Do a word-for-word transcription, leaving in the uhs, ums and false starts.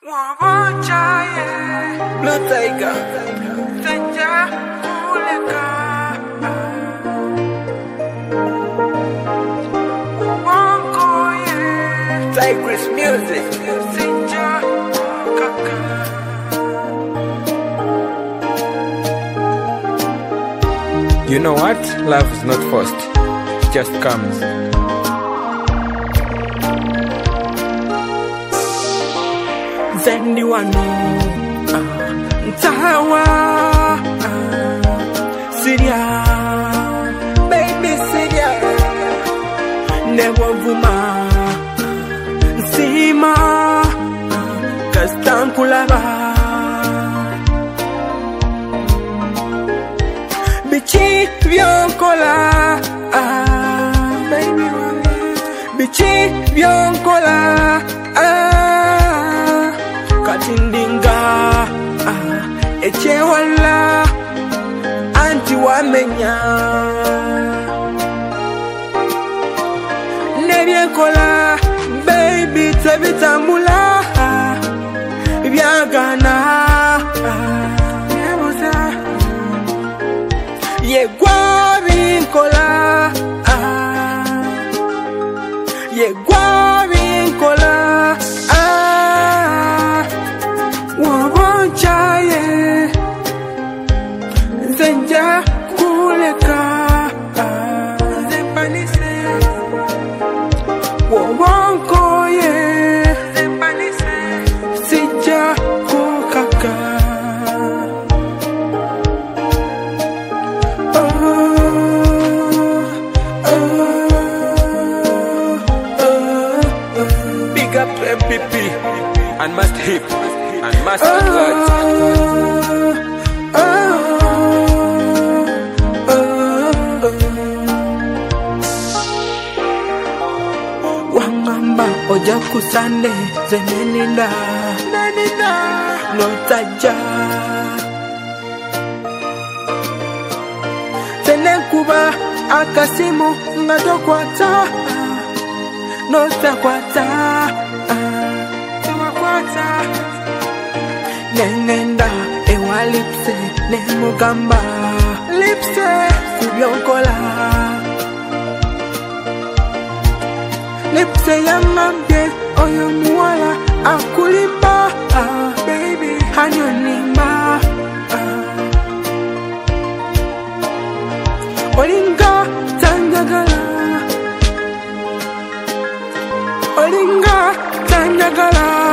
Blue Tiger Tigress Music. You know what? Love is not forced, it just comes. Zendi wano Ntawa Syria Baby Syria Never vuma Nsima Kastankulaba Bichi Vionkola Baby Bichi Vionkola Katindinga ah, Echewala Anti wamenya Nebyenkola Baby tebitambula Byagana Nebuza Yegwa binkola Yegwa binkola Zenja kuleka Zempanise Wawonko ye Zempanise Sija kukaka Oh Oh Oh Oh Big up to M P P and Master Hip and Master oh, Words. Oh Wangamba oja kusande zeneninda Nenina no taja Zenekuba akasimu ngadokwata No takwata Takwata Nenenda ewa lipse Nemugamba Lipse Kubyonkola Lipse yamambye oyo muwala akulimba ah, baby hanyonimba ah. Olinga tanjagala Olinga tanjagala